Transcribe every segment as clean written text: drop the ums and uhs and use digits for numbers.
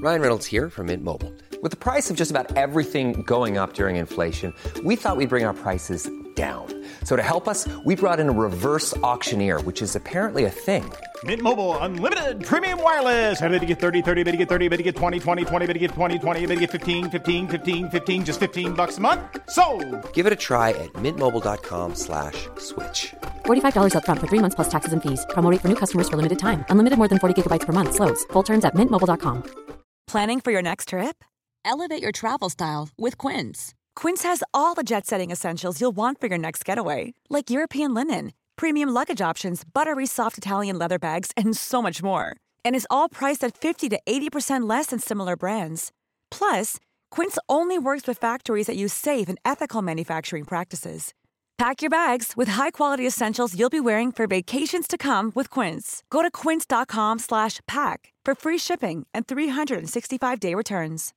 Ryan Reynolds here from Mint Mobile. With the price of just about everything going up during inflation, we thought we'd bring our prices down. So to help us, we brought in a reverse auctioneer, which is apparently a thing. Mint Mobile Unlimited Premium Wireless. How to get 30, 30, bit to get 30, bit to get 20, 20, 20, bit to get 20, 20, bit to get 15, 15, 15, 15, just $15 a month? Sold! Give it a try at mintmobile.com/switch. $45 up front for 3 months plus taxes and fees. Promo rate for new customers for limited time. Unlimited more than 40 gigabytes per month. Slows full terms at mintmobile.com. Planning for your next trip? Elevate your travel style with Quince. Quince has all the jet-setting essentials you'll want for your next getaway, like European linen, premium luggage options, buttery soft Italian leather bags, and so much more. And is all priced at 50 to 80% less than similar brands. Plus, Quince only works with factories that use safe and ethical manufacturing practices. Pack your bags with high-quality essentials you'll be wearing for vacations to come with Quince. Go to quince.com/pack for free shipping and 365-day returns.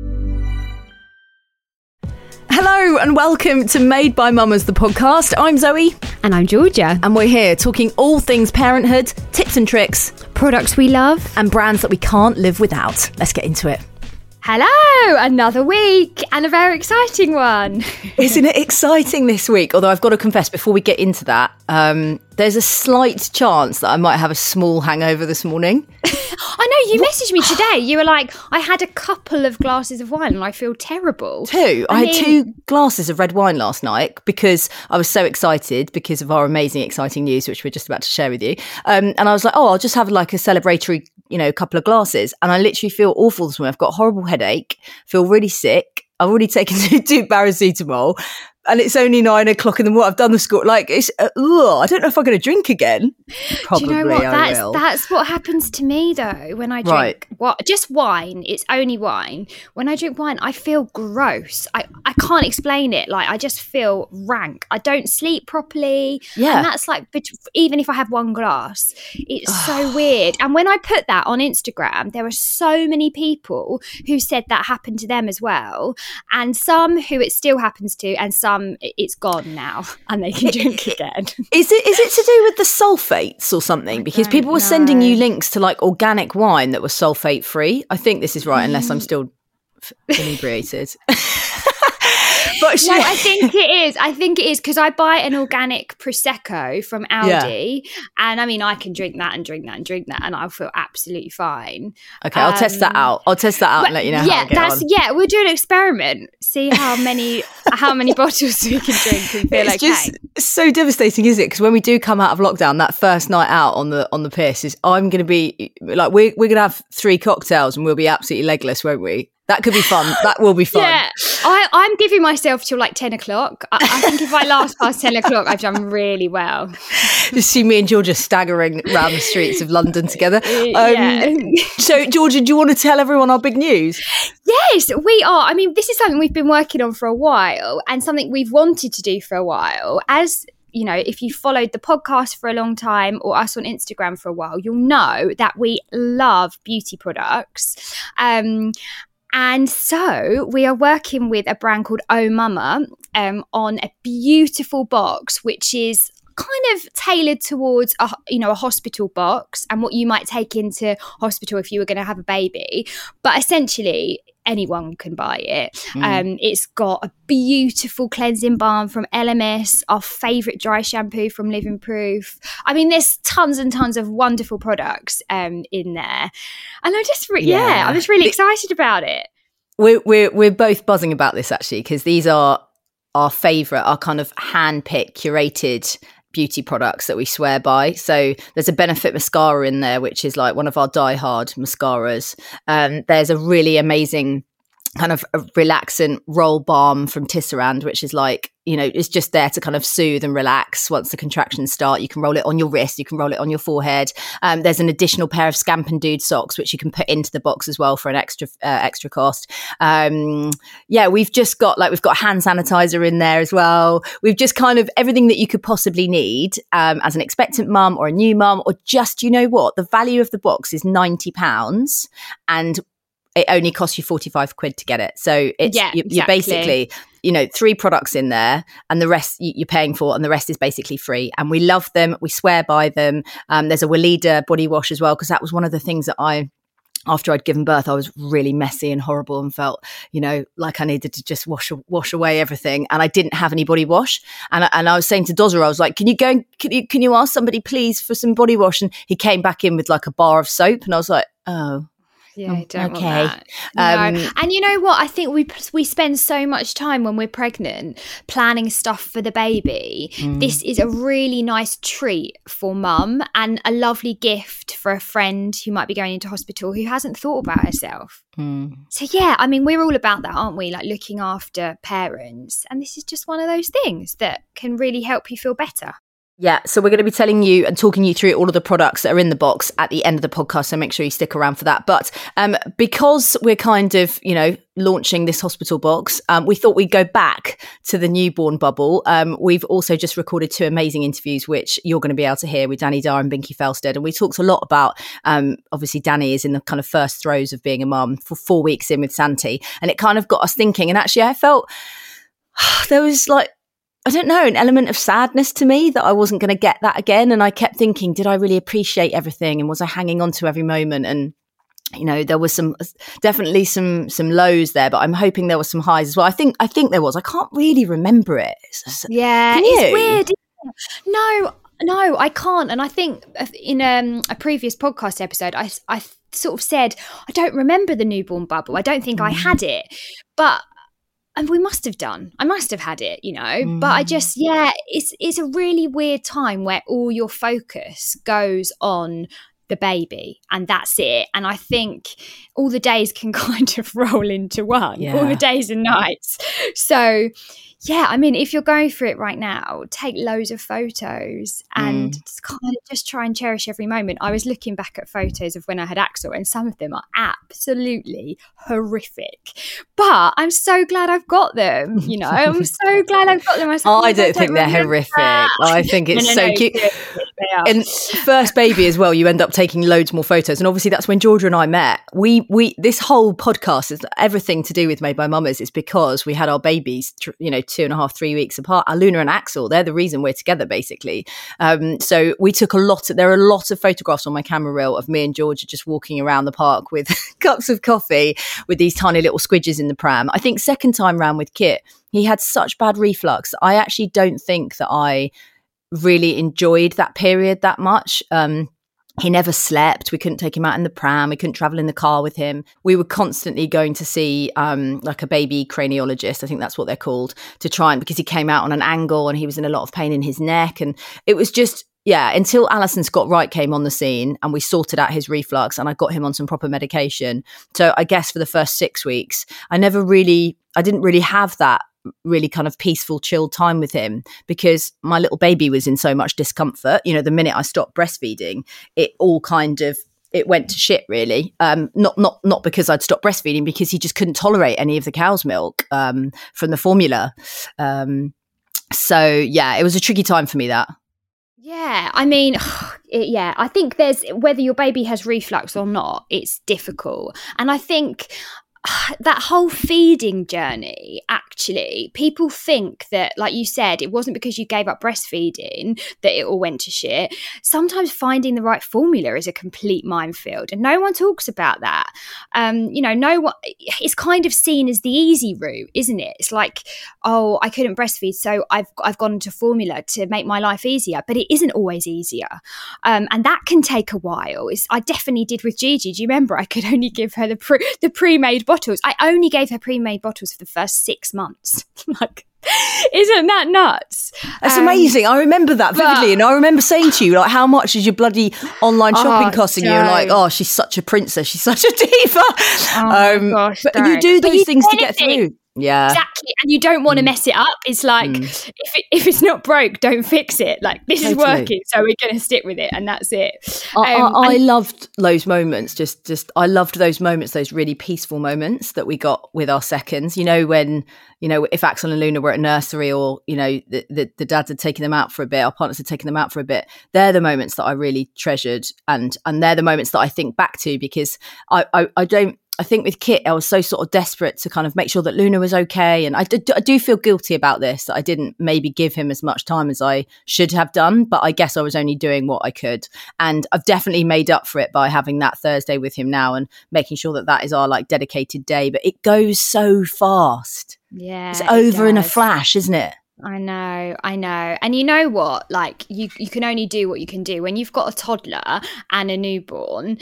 Hello and welcome to Made by Mamas, the podcast. I'm Zoe. And I'm Georgia. And we're here talking all things parenthood, tips and tricks, products we love, and brands that we can't live without. Let's get into it. Hello, another week and a very exciting one. Isn't it exciting this week? Although I've got to confess, before we get into that, there's a slight chance that I might have a small hangover this morning. I know, you messaged me today. You were like, I had a couple of glasses of wine and I feel terrible. I had 2 glasses of red wine last night because I was so excited because of our amazing, exciting news, which we're just about to share with you. And I was like, I'll just have like a celebratory, couple of glasses. And I literally feel awful this morning. I've got a horrible headache, feel really sick. I've already taken 2 paracetamol. And it's only 9 o'clock in the morning. I've done the school. Like, it's, I don't know if I'm going to drink again. Probably. Do you know what? I will. That's what happens to me though when I drink just wine. It's only wine. When I drink wine, I feel gross. I can't explain it. Like, I just feel rank. I don't sleep properly. Yeah. And that's like, even if I have 1 glass, it's so weird. And when I put that on Instagram, there were so many people who said that happened to them as well. And some who it still happens to, and some it's gone now and they can drink again. Is it to do with the sulfates or something? Because people were sending you links to like organic wine that was sulfate free. I think this is right, unless I'm still inebriated. But no, I think it is because I buy an organic Prosecco from Aldi, and I mean I can drink that and I'll feel absolutely fine. Okay, I'll test that out. And let you know how I get on. We'll do an experiment. See how many bottles we can drink and feel it's just so devastating, is it? Because when we do come out of lockdown, that first night out on the piss is I'm going to be like we're going to have 3 cocktails and we'll be absolutely legless, won't we? That could be fun. That will be fun. Yeah, I'm giving myself till like 10 o'clock. I think if I last past 10 o'clock, I've done really well. Just see me and Georgia staggering around the streets of London together. So, Georgia, do you want to tell everyone our big news? Yes, we are. I mean, this is something we've been working on for a while and something we've wanted to do for a while. As you know, if you followed the podcast for a long time or us on Instagram for a while, you'll know that we love beauty products. And so we are working with a brand called Oh Mama on a beautiful box, which is kind of tailored towards a hospital box and what you might take into hospital if you were going to have a baby. But essentially, anyone can buy it. It's got a beautiful cleansing balm from LMS, our favourite dry shampoo from Living Proof. I mean, there's tons and tons of wonderful products in there. And I'm just really excited about it. We're both buzzing about this actually, because these are our favourite, our kind of hand-picked, curated beauty products that we swear by. So there's a Benefit mascara in there, which is like one of our die-hard mascaras. There's a really amazing kind of a relaxant roll balm from Tisserand, which is like, it's just there to kind of soothe and relax once the contractions start. You can roll it on your wrist, you can roll it on your forehead. There's an additional pair of Scampin' Dude socks, which you can put into the box as well for an extra cost. We've just got we've got hand sanitizer in there as well. We've just kind of everything that you could possibly need as an expectant mum or a new mum, or just, the value of the box is £90 and it only costs you 45 quid to get it. So it's you're basically, 3 products in there and the rest you're paying for, and the rest is basically free. And we love them. We swear by them. There's a Weleda body wash as well, because that was one of the things that I after I'd given birth, I was really messy and horrible and felt, like I needed to just wash away everything. And I didn't have any body wash. And I was saying to Dozza, I was like, can you ask somebody please for some body wash? And he came back in with like a bar of soap. And I was like, oh. Yeah, I don't okay. want that. No. And you know what? I think we spend so much time when we're pregnant planning stuff for the baby. This is a really nice treat for mum and a lovely gift for a friend who might be going into hospital who hasn't thought about herself. So yeah, I mean, we're all about that, aren't we? Like looking after parents. And this is just one of those things that can really help you feel better. Yeah, so we're going to be telling you and talking you through all of the products that are in the box at the end of the podcast, so make sure you stick around for that. But because we're kind of, launching this hospital box, we thought we'd go back to the newborn bubble. We've also just recorded 2 amazing interviews, which you're going to be able to hear with Danny Dyer and Binky Felsted. And we talked a lot about, obviously, Danny is in the kind of first throes of being a mum for 4 weeks in with Santi. And it kind of got us thinking. And actually, I felt there was like, I don't know, an element of sadness to me that I wasn't going to get that again. And I kept thinking, did I really appreciate everything? And was I hanging on to every moment? And, there was definitely some lows there, but I'm hoping there was some highs as well. I think there was. I can't really remember it. Yeah, it's weird. No, I can't. And I think in a previous podcast episode, I sort of said, I don't remember the newborn bubble. I don't think I had it. And we must have done. I must have had it, But I just, it's a really weird time where all your focus goes on the baby and that's it. And I think all the days can kind of roll into one, all the days and nights. So, yeah, I mean, if you're going through it right now, take loads of photos and kind of just try and cherish every moment. I was looking back at photos of when I had Axel and some of them are absolutely horrific. But I'm so glad I've got them, I'm so glad I've got them. I don't think they're horrific. I think it's so cute. And first baby as well, you end up taking loads more photos. And obviously that's when Georgia and I met. We this whole podcast is everything to do with Made by Mamas. It's because we had our babies, 2.5, 3 weeks apart. Luna and Axel, they're the reason we're together, basically. So we took there are a lot of photographs on my camera reel of me and Georgia just walking around the park with cups of coffee with these tiny little squidges in the pram. I think second time round with Kit, he had such bad reflux. I actually don't think that I really enjoyed that period that much. He never slept. We couldn't take him out in the pram. We couldn't travel in the car with him. We were constantly going to see like a baby craniologist, I think that's what they're called, to try and, because he came out on an angle and he was in a lot of pain in his neck. And it was just, until Alison Scott Wright came on the scene and we sorted out his reflux and I got him on some proper medication. So I guess for the first 6 weeks, I didn't really have that really kind of peaceful, chilled time with him because my little baby was in so much discomfort. The minute I stopped breastfeeding, it all kind of, it went to shit really. Not because I'd stopped breastfeeding, because he just couldn't tolerate any of the cow's milk from the formula. So yeah, it was a tricky time for me, that. Yeah, I mean, I think there's, whether your baby has reflux or not, it's difficult. And I think that whole feeding journey, actually, people think that, like you said, it wasn't because you gave up breastfeeding that it all went to shit. Sometimes finding the right formula is a complete minefield, and no one talks about that. No one. It's kind of seen as the easy route, isn't it? It's like, oh, I couldn't breastfeed, so I've gone into formula to make my life easier. But it isn't always easier, and that can take a while. I definitely did with Gigi. Do you remember? I could only give her the pre-made bottles. I only gave her pre-made bottles for the first 6 months. Like, isn't that nuts? That's amazing. I remember that vividly. And I remember saying to you, like, how much is your bloody online shopping costing you? And like, oh, she's such a princess. She's such a diva. Gosh, but you do those things to get through. Yeah, exactly. And you don't want to mess it up. It's like, if it's not broke, don't fix it. Like, this is working, so we're going to stick with it, and that's it. I loved those moments. I loved those moments, those really peaceful moments that we got with our seconds. When if Axel and Luna were at nursery, or the dads had taken them out for a bit, our partners had taken them out for a bit. They're the moments that I really treasured, and they're the moments that I think back to, because I don't. I think with Kit, I was so sort of desperate to kind of make sure that Luna was okay. And I do feel guilty about this, that I didn't maybe give him as much time as I should have done. But I guess I was only doing what I could. And I've definitely made up for it by having that Thursday with him now and making sure that that is our like dedicated day. But it goes so fast. Yeah. It's over in a flash, isn't it? I know. And you know what? Like you can only do what you can do. When you've got a toddler and a newborn,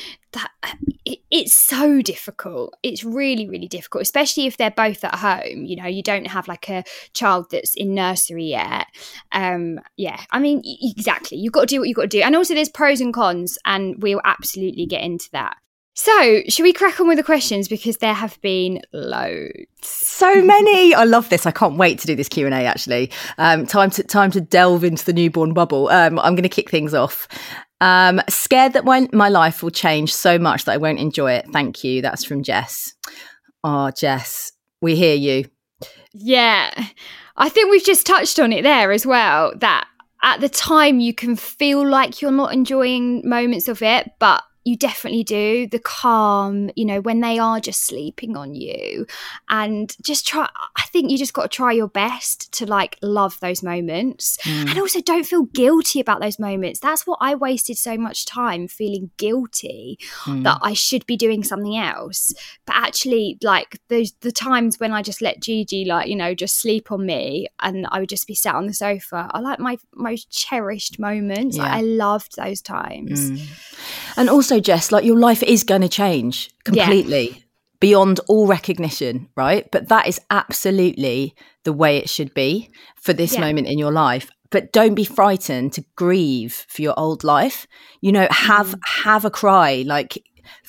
it's so difficult. It's really, really difficult, especially if they're both at home. You know, you don't have like a child that's in nursery yet. Yeah, I mean, exactly. You've got to do what you've got to do. And also there's pros and cons, and we'll absolutely get into that. So, should we crack on with the questions, because there have been loads. So many. I love this. I can't wait to do this Q&A actually. Time to delve into the newborn bubble. I'm going to kick things off. Scared that my life will change so much that I won't enjoy it. Thank you. That's from Jess. Oh, Jess, we hear you. Yeah. I think we've just touched on it there as well, that at the time you can feel like you're not enjoying moments of it, but you definitely do. The calm, you know, when they are just sleeping on you, and just try. I think you just got to try your best to like love those moments, and also don't feel guilty about those moments. That's what I wasted so much time feeling guilty that I should be doing something else. But actually, like the times when I just let Gigi, like, you know, just sleep on me, and I would just be sat on the sofa, I like my most cherished moments. Yeah. Like, I loved those times. And also, Jess, like your life is going to change completely beyond all recognition, right? But that is absolutely the way it should be for this moment in your life. But don't be frightened to grieve for your old life. You know, have a cry, like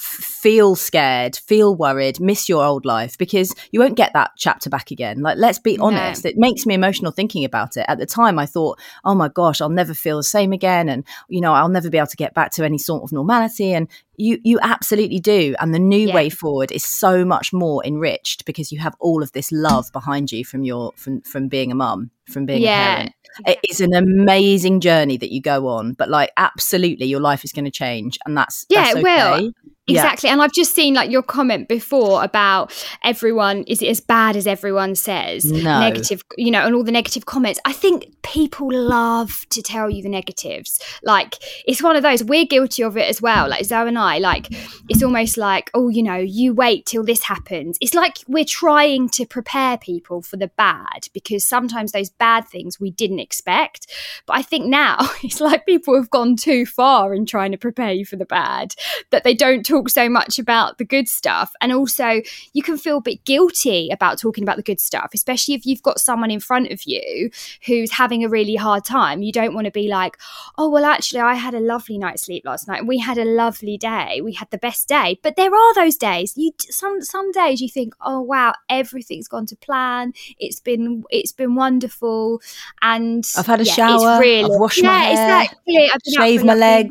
feel scared, feel worried, miss your old life, because you won't get that chapter back again. Like, let's be honest, it makes me emotional thinking about it. At the time I thought, oh my gosh, I'll never feel the same again, and you know, I'll never be able to get back to any sort of normality. And you absolutely do. And the new way forward is so much more enriched because you have all of this love behind you from being a mum, from being a parent. It is an amazing journey that you go on, but like absolutely your life is going to change, and that's okay. It will. Exactly. And I've just seen like your comment before about everyone, is it as bad as everyone says? No. Negative, you know, and all the negative comments. I think people love to tell you the negatives. Like, it's one of those, we're guilty of it as well. Like Zoe and I, like, it's almost like, oh, you know, you wait till this happens. It's like we're trying to prepare people for the bad, because sometimes those bad things we didn't expect. But I think now it's like people have gone too far in trying to prepare you for the bad, that they don't talk so much about the good stuff. And also you can feel a bit guilty about talking about the good stuff, especially if you've got someone in front of you who's having a really hard time. You don't want to be like, oh, well, actually I had a lovely night's sleep last night and we had a lovely day, we had the best day. But there are those days, some days you think, oh wow, everything's gone to plan, it's been wonderful, and I've had a shower, I've washed my hair, exactly, I've been shaved my legs,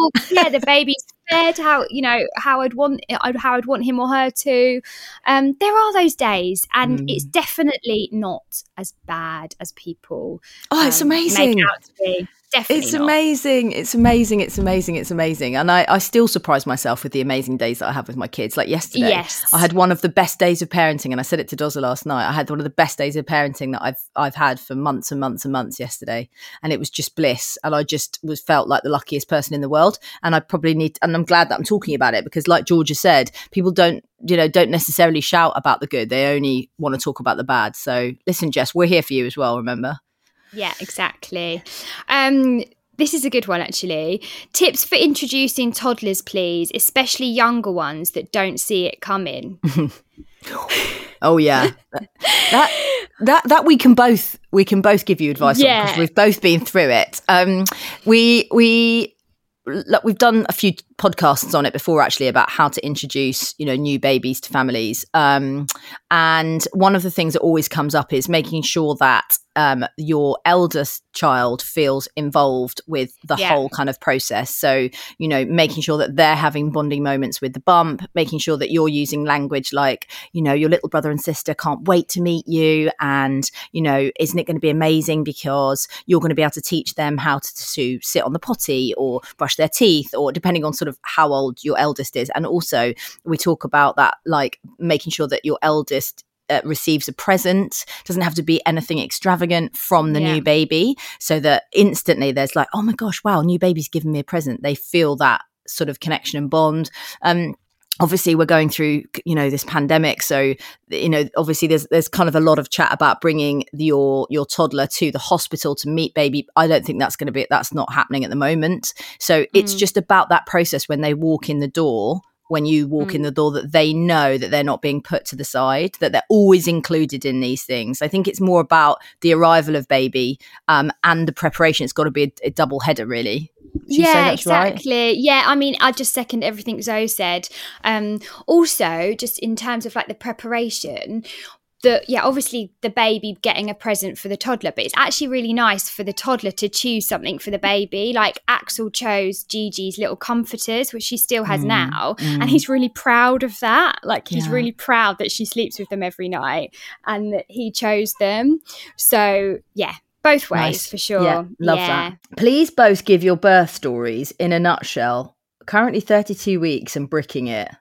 the baby's fed how I'd want him or her to. There are those days, and it's definitely not as bad as people it's amazing make out to be. Definitely it's not. amazing. It's amazing. And I still surprise myself with the amazing days that I have with my kids. Like yesterday, I had one of the best days of parenting, and I said it to Doza last night. I had one of the best days of parenting that I've had for months and months and months yesterday, and it was just bliss. And I just felt like the luckiest person in the world. And I probably and I'm glad that I'm talking about it, because like Georgia said, people don't necessarily shout about the good. They only want to talk about the bad. So listen, Jess, we're here for you as well, remember? Yeah, exactly. This is a good one, actually. Tips for introducing toddlers, please, especially younger ones that don't see it coming. Oh yeah, that we can both give you advice on, because we've both been through it. We've done a few podcasts on it before, actually, about how to introduce, new babies to families. And one of the things that always comes up is making sure that your eldest child feels involved with the whole kind of process. So, making sure that they're having bonding moments with the bump, making sure that you're using language like, your little brother and sister can't wait to meet you. And, isn't it going to be amazing because you're going to be able to teach them how to sit on the potty or brush their teeth, or depending on sort sort of how old your eldest is. And also we talk about that, like making sure that your eldest receives a present. Doesn't have to be anything extravagant from the new baby, so that instantly there's like, oh my gosh, wow, new baby's giving me a present. They feel that sort of connection and bond. Obviously we're going through, this pandemic. So, obviously there's kind of a lot of chat about bringing your toddler to the hospital to meet baby. I don't think that's not happening at the moment. So it's just about that process when they walk in the door, when you walk in the door, that they know that they're not being put to the side, that they're always included in these things. I think it's more about the arrival of baby and the preparation. It's got to be a double header, really. Yeah, exactly. Right? Yeah, I mean, I just second everything Zoe said. Also, just in terms of like the preparation, obviously the baby getting a present for the toddler, but it's actually really nice for the toddler to choose something for the baby. Like Axel chose Gigi's little comforters, which she still has now, and he's really proud of that. Like he's really proud that she sleeps with them every night and that he chose them. So yeah, both ways for sure. Yeah, love that. Please both give your birth stories in a nutshell. Currently 32 weeks and bricking it.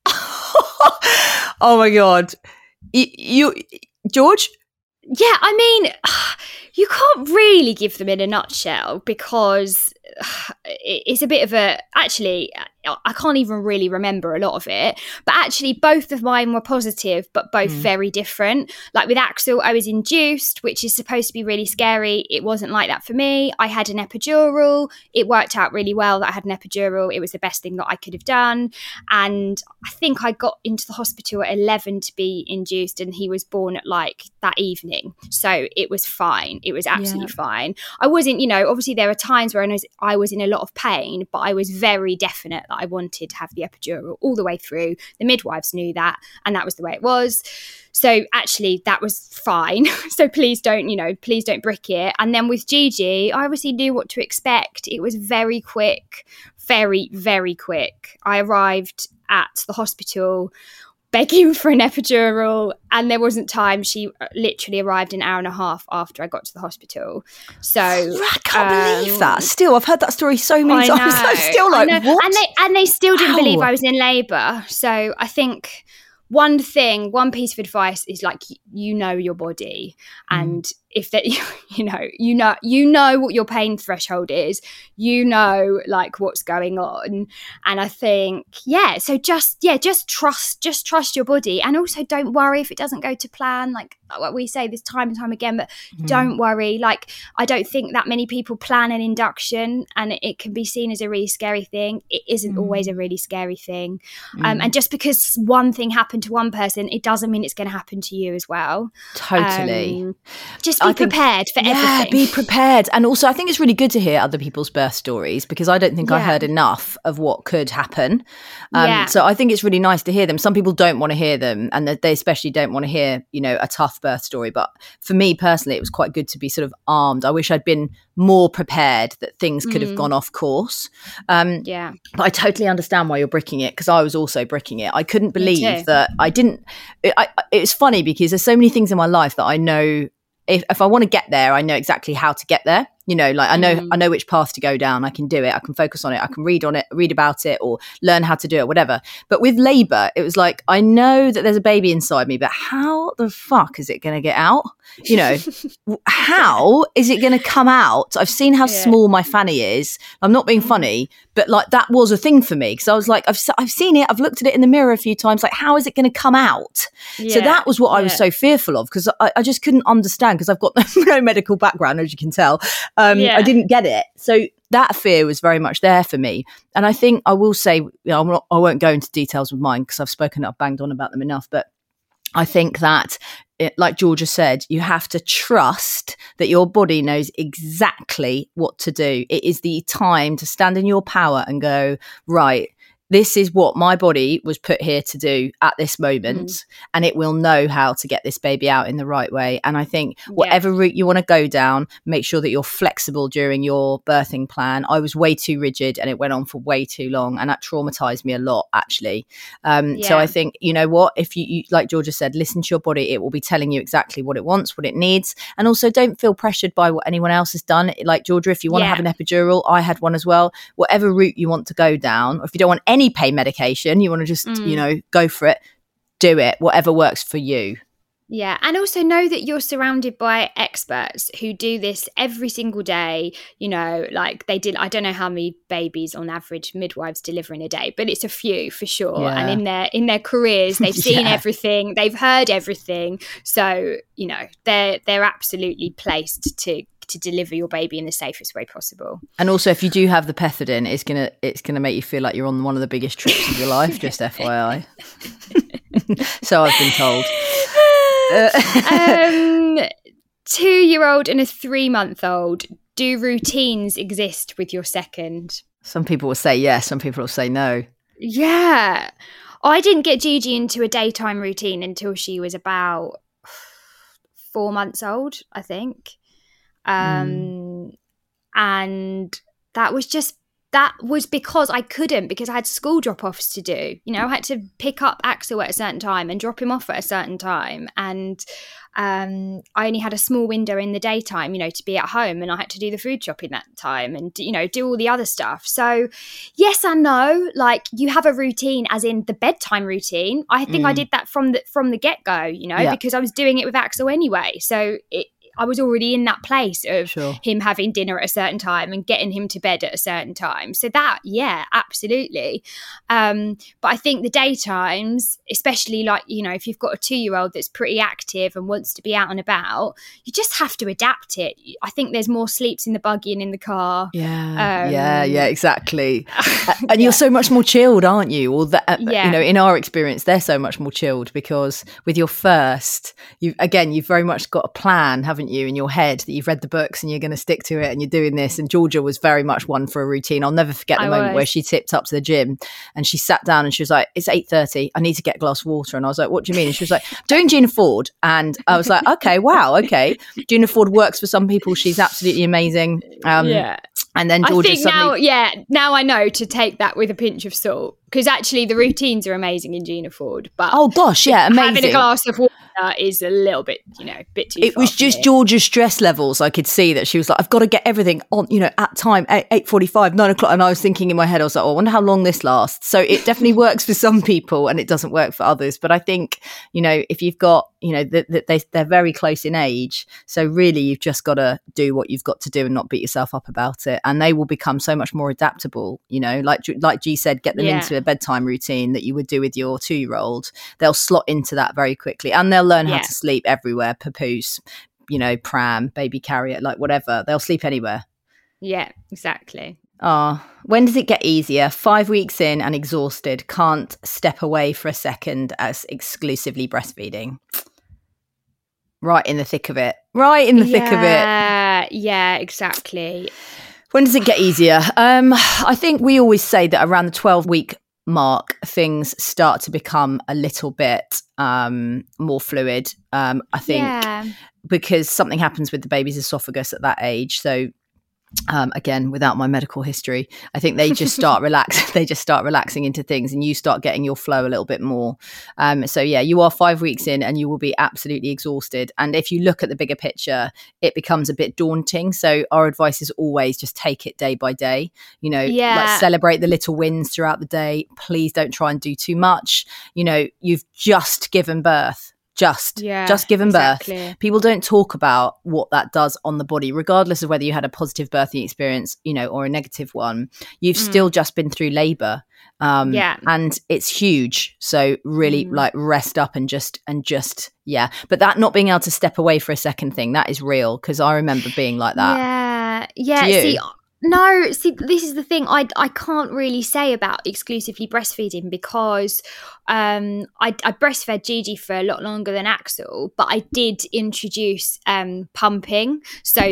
Oh my God. You George? Yeah, I mean, you can't really give them in a nutshell because it's a bit of actually, I can't even really remember a lot of it, but actually both of mine were positive, but both very different. Like with Axel, I was induced, which is supposed to be really scary. It wasn't like that for me. I had an epidural. It worked out really well that I had an epidural. It was the best thing that I could have done. And I think I got into the hospital at 11 to be induced, and he was born at like that evening. So it was fine. It was absolutely fine. I wasn't, obviously there were times where I was in a lot of pain, but I was very definite that I wanted to have the epidural all the way through. The midwives knew that, and that was the way it was. So actually that was fine. So please don't brick it. And then with Gigi, I obviously knew what to expect. It was very quick, very, very quick. I arrived at the hospital begging for an epidural, and there wasn't time. She literally arrived an hour and a half after I got to the hospital. So I can't believe that. Still, I've heard that story so many times. I'm still like, what? And they still didn't believe I was in labour. So I think one piece of advice is like, your body, and if that, you know what your pain threshold is, like what's going on. And I think, so just trust your body, and also don't worry if it doesn't go to plan. Like what we say this time and time again, but don't worry. Like, I don't think that many people plan an induction, and it can be seen as a really scary thing. It isn't always a really scary thing. And just because one thing happened to one person, it doesn't mean it's going to happen to you as well. Totally. Just be prepared for everything. Yeah, be prepared. And also, I think it's really good to hear other people's birth stories, because I don't think I heard enough of what could happen. So I think it's really nice to hear them. Some people don't want to hear them, and they especially don't want to hear, a tough birth story. But for me personally, it was quite good to be sort of armed. I wish I'd been more prepared that things could have gone off course. But I totally understand why you're bricking it, because I was also bricking it. I couldn't believe that I didn't. It's funny because there's so many things in my life that I know. If I want to get there, I know exactly how to get there. Like I know which path to go down. I can do it. I can focus on it. I can read about it, or learn how to do it, whatever. But with labour, it was like, I know that there's a baby inside me, but how the fuck is it going to get out? How is it going to come out? I've seen how small my fanny is. I'm not being funny, but like that was a thing for me, because I was like, I've seen it. I've looked at it in the mirror a few times. Like, how is it going to come out? So that was what I was so fearful of, because I just couldn't understand, because I've got no medical background, as you can tell. I didn't get it. So that fear was very much there for me. And I think I will say, I won't go into details with mine, because I've banged on about them enough. But I think that, like Georgia said, you have to trust that your body knows exactly what to do. It is the time to stand in your power and go, right, this is what my body was put here to do at this moment, and it will know how to get this baby out in the right way. And I think whatever route you want to go down, make sure that you're flexible during your birthing plan. I was way too rigid and it went on for way too long, and that traumatized me a lot, actually. So I think, you know what, if you, like Georgia said, listen to your body, it will be telling you exactly what it wants, what it needs. And also don't feel pressured by what anyone else has done. Like Georgia, if you want to have an epidural, I had one as well. Whatever route you want to go down, or if you don't want any pain medication, you want to just, you know, go for it, do it, whatever works for you. Yeah. And also know that you're surrounded by experts who do this every single day. You know, like they did, I don't know how many babies on average midwives deliver in a day, but it's a few for sure. Yeah. And in their careers, they've seen everything, they've heard everything. So, you know, they're absolutely placed to deliver your baby in the safest way possible. And also, if you do have the pethidine, it's gonna make you feel like you're on one of the biggest trips of your life, just FYI. So I've been told. 2-year-old and a 3-month-old, do routines exist with your second? Some people will say yes, some people will say no. Yeah. I didn't get Gigi into a daytime routine until she was about 4 months old, I think. And that was because I couldn't, because I had school drop-offs to do. You know, I had to pick up Axel at a certain time and drop him off at a certain time. And I only had a small window in the daytime, you know, to be at home, and I had to do the food shopping that time and, you know, do all the other stuff. So yes and no, like you have a routine as in the bedtime routine. I think I did that from the get-go, you know, because I was doing it with Axel anyway. So I was already in that place of him having dinner at a certain time and getting him to bed at a certain time. So that, yeah, absolutely. But I think the daytimes, especially like, you know, if you've got a 2-year-old that's pretty active and wants to be out and about, you just have to adapt it. I think there's more sleeps in the buggy and in the car. Yeah, exactly. And you're so much more chilled, aren't you? Or that, you know, in our experience, they're so much more chilled because with your first, you've very much got a plan, haven't you, in your head that you've read the books and you're going to stick to it and you're doing this. And Georgia was very much one for a routine. I'll never forget the moment where she tipped up to the gym and she sat down and she was like, it's 8:30, I need to get a glass of water. And I was like, what do you mean? And she was like, doing Gina Ford. And I was like, okay, wow, okay. Gina Ford works for some people. She's absolutely amazing. And then Georgia I think now I know to take that with a pinch of salt, because actually the routines are amazing in Gina Ford. But oh gosh, yeah, amazing. Having a glass of water is a little bit, you know, bit too. It was just Georgia's stress levels. I could see that she was like, I've got to get everything on, you know, at time, 8:45, 9 o'clock. And I was thinking in my head, I was like, oh, I wonder how long this lasts. So it definitely works for some people and it doesn't work for others. But I think, you know, if you've got, you know, they're very close in age. So really you've just got to do what you've got to do and not beat yourself up about it. And they will become so much more adaptable, you know, like G said, get them into a bedtime routine that you would do with your 2-year-old. They'll slot into that very quickly and they'll learn how to sleep everywhere, papoose, you know, pram, baby carrier, like whatever. They'll sleep anywhere. Yeah, exactly. When does it get easier? 5 weeks in and exhausted, can't step away for a second as exclusively breastfeeding. Right in the thick of it. Yeah, exactly. When does it get easier? I think we always say that around the 12-week mark, things start to become a little bit more fluid. I think because something happens with the baby's esophagus at that age. So again, without my medical history, I think they just start relaxing into things and you start getting your flow a little bit more. So yeah, you are 5 weeks in and you will be absolutely exhausted. And if you look at the bigger picture, it becomes a bit daunting. So our advice is always just take it day by day, you know, like celebrate the little wins throughout the day. Please don't try and do too much. You know, you've just given birth. Just given birth. People don't talk about what that does on the body, regardless of whether you had a positive birthing experience, you know, or a negative one. You've still just been through labor. And it's huge. So really like rest up and just. But that not being able to step away for a second thing, that is real. Because I remember being like that. Yeah. No, see, this is the thing. I can't really say about exclusively breastfeeding because I breastfed Gigi for a lot longer than Axel, but I did introduce pumping so that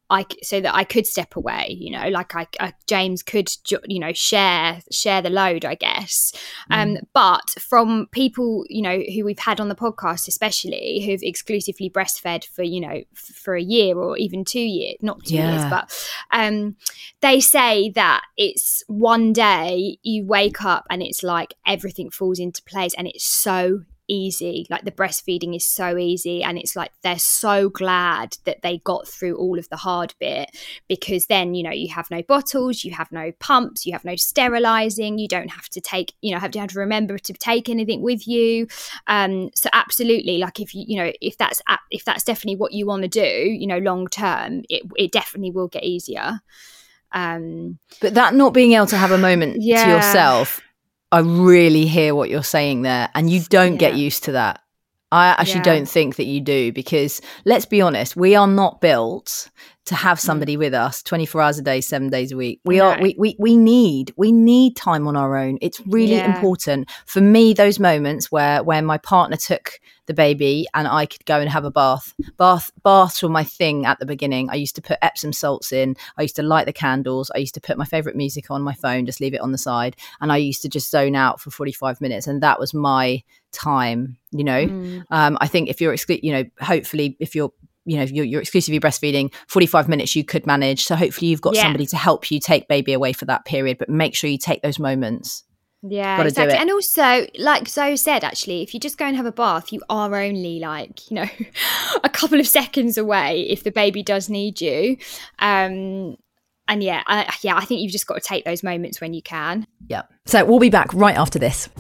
so that I could step away, you know, like James could, you know, share the load, I guess. But from people, you know, who we've had on the podcast, especially who've exclusively breastfed for, you know, for a year or even 2 years, not 2 years, but they say that it's one day you wake up and it's like everything falls into place and it's so easy. Like the breastfeeding is so easy, and it's like they're so glad that they got through all of the hard bit, because then, you know, you have no bottles, you have no pumps, you have no sterilizing, you don't have to take, you know, have to remember to take anything with you. So absolutely, like if you know, if that's definitely what you want to do, you know, long term, it definitely will get easier. But that not being able to have a moment to yourself, I really hear what you're saying there, and you don't get used to that. I actually don't think that you do, because let's be honest, we are not built to have somebody with us 24 hours a day, 7 days a week. We need time on our own. It's really important for me, those moments where my partner took the baby and I could go and have a bath. Baths were my thing at the beginning. I used to put Epsom salts in. I used to light the candles. I used to put my favorite music on my phone, just leave it on the side. And I used to just zone out for 45 minutes. And that was my time, you know. I think if you're, you know, hopefully if you're, you know, you're exclusively breastfeeding, 45 minutes you could manage. So hopefully you've got somebody to help you take baby away for that period, but make sure you take those moments. Yeah, exactly. And also, like Zoe said, actually, if you just go and have a bath, you are only like, you know, a couple of seconds away if the baby does need you. And I think you've just got to take those moments when you can. Yeah. So we'll be back right after this.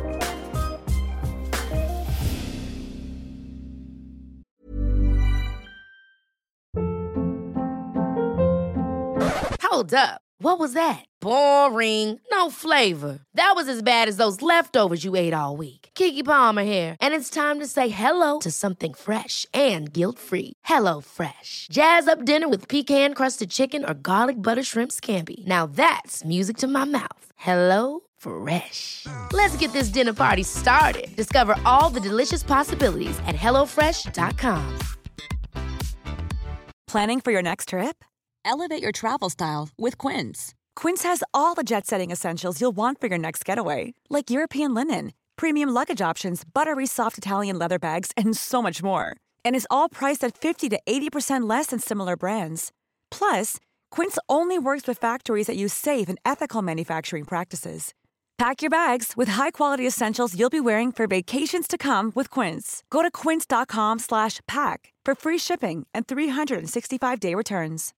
Hold up. What was that? Boring. No flavor. That was as bad as those leftovers you ate all week. Keke Palmer here. And it's time to say hello to something fresh and guilt-free. Hello Fresh. Jazz up dinner with pecan-crusted chicken or garlic butter shrimp scampi. Now that's music to my mouth. Hello Fresh. Let's get this dinner party started. Discover all the delicious possibilities at HelloFresh.com. Planning for your next trip? Elevate your travel style with Quince. Quince has all the jet-setting essentials you'll want for your next getaway, like European linen, premium luggage options, buttery soft Italian leather bags, and so much more. And is all priced at 50 to 80% less than similar brands. Plus, Quince only works with factories that use safe and ethical manufacturing practices. Pack your bags with high-quality essentials you'll be wearing for vacations to come with Quince. Go to quince.com/pack for free shipping and 365-day returns.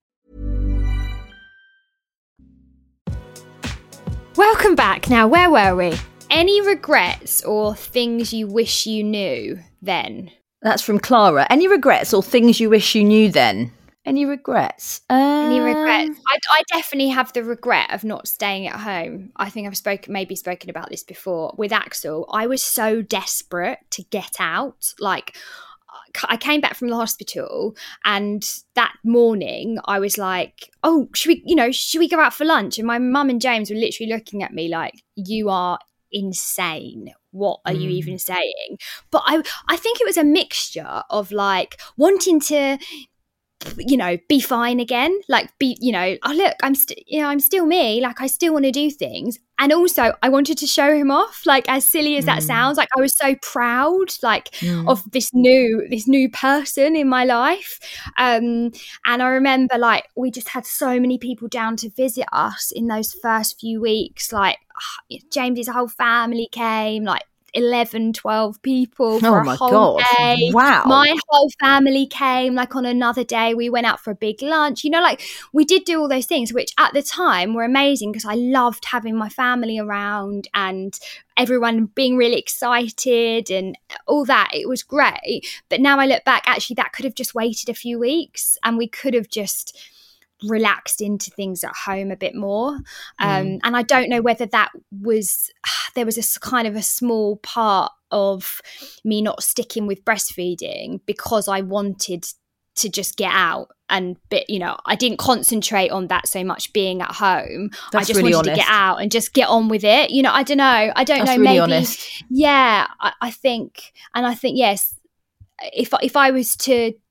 Welcome back. Now, where were we? Any regrets or things you wish you knew then? That's from Clara. Any regrets or things you wish you knew then? Any regrets? Any regrets? I definitely have the regret of not staying at home. I think I've spoken about this before. With Axel, I was so desperate to get out. Like, I came back from the hospital, and that morning I was like, oh, should we go out for lunch? And my mum and James were literally looking at me like, you are insane. What are you even saying? But I think it was a mixture of like wanting to, you know, be fine again, like be, you know, oh look, I'm still me, like I still want to do things. And also I wanted to show him off, like as silly as that sounds, like I was so proud, like of this new person in my life. And I remember like we just had so many people down to visit us in those first few weeks, like James's whole family came, like 11, 12 people for a whole day. Wow. My whole family came, like on another day we went out for a big lunch, you know, like we did do all those things, which at the time were amazing because I loved having my family around and everyone being really excited and all that. It was great. But now I look back, actually that could have just waited a few weeks and we could have just relaxed into things at home a bit more. And I don't know whether there was a kind of a small part of me not sticking with breastfeeding because I wanted to just get out and you know, I didn't concentrate on that so much being at home. I just really wanted to get out and just get on with it. You know, I don't know. That's know. Really maybe honest. Yeah, I think yes. If I was to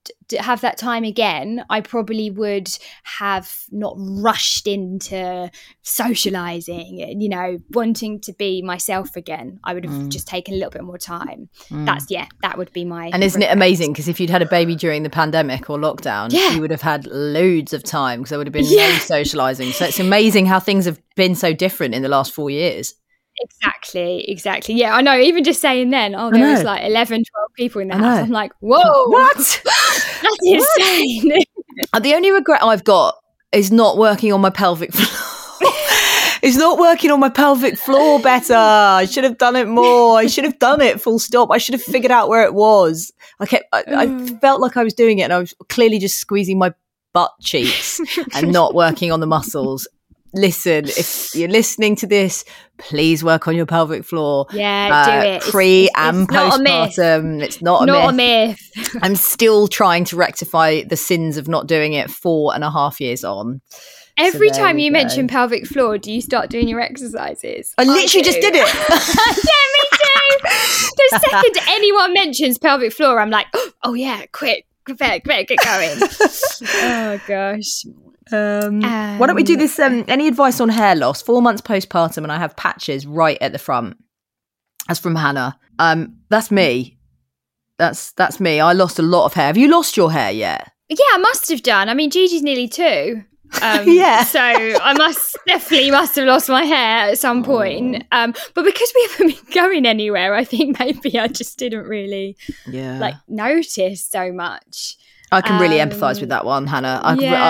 have that time again, I probably would have not rushed into socializing and, you know, wanting to be myself again. I would have just taken a little bit more time. That would be my. And isn't it amazing? Because if you'd had a baby during the pandemic or lockdown, you would have had loads of time because there would have been no socializing. So it's amazing how things have been so different in the last 4 years. Exactly. Yeah, I know. Even just saying then, there was like 11, 12 people in the house. I'm like, whoa. What? That's insane. The only regret I've got is not working on my pelvic floor. It's not working on my pelvic floor better. I should have done it more. I should have done it full stop. I should have figured out where it was. I felt like I was doing it and I was clearly just squeezing my butt cheeks and not working on the muscles. Listen, if you're listening to this, please work on your pelvic floor. Yeah, do it. Pre and postpartum. It's not a myth. I'm still trying to rectify the sins of not doing it 4.5 years on. Every time you mention pelvic floor, do you start doing your exercises? I literally just did it. Yeah, me too. The second anyone mentions pelvic floor, I'm like, oh yeah, quick, get going. Oh gosh. Why don't we do this? Any advice on hair loss? 4 months postpartum, and I have patches right at the front. That's from Hannah. That's me. That's me. I lost a lot of hair. Have you lost your hair yet? Yeah, I must have done. I mean, Gigi's nearly 2. So I must have lost my hair at some point. But because we haven't been going anywhere, I think maybe I just didn't really notice so much. I can really empathise with that one, Hannah.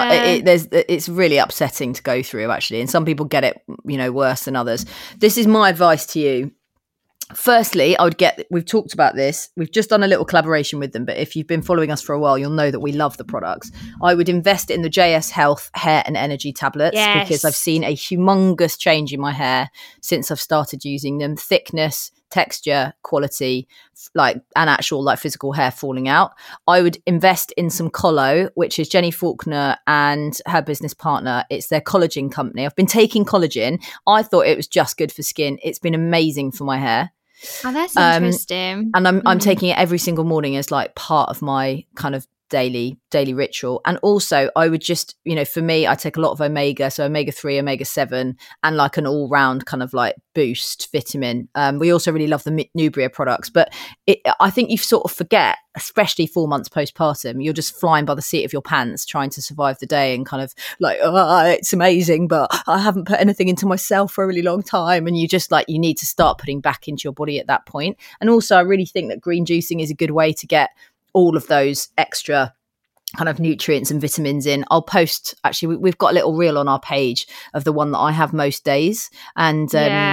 It's really upsetting to go through, actually, and some people get it, worse than others. This is my advice to you. Firstly, we've talked about this. We've just done a little collaboration with them, but if you've been following us for a while, you'll know that we love the products. I would invest in the JS Health Hair and Energy tablets because I've seen a humongous change in my hair since I've started using them. Thickness, texture, quality, and actual physical hair falling out. I would invest in some Collo, which is Jenny Faulkner and her business partner. It's their collagen company. I've been taking collagen. I thought it was just good for skin. It's been amazing for my hair. Oh, that's interesting. And I'm taking it every single morning as part of my kind of daily ritual. And also I would just, for me, I take a lot of omega, so omega-3, omega-7, and an all-round kind of boost vitamin. We also really love the Nubria products, but I think you sort of forget, especially 4 months postpartum, you're just flying by the seat of your pants trying to survive the day and kind of it's amazing, but I haven't put anything into myself for a really long time. And you just you need to start putting back into your body at that point. And also I really think that green juicing is a good way to get all of those extra kind of nutrients and vitamins in. I'll post, actually, we've got a little reel on our page of the one that I have most days. And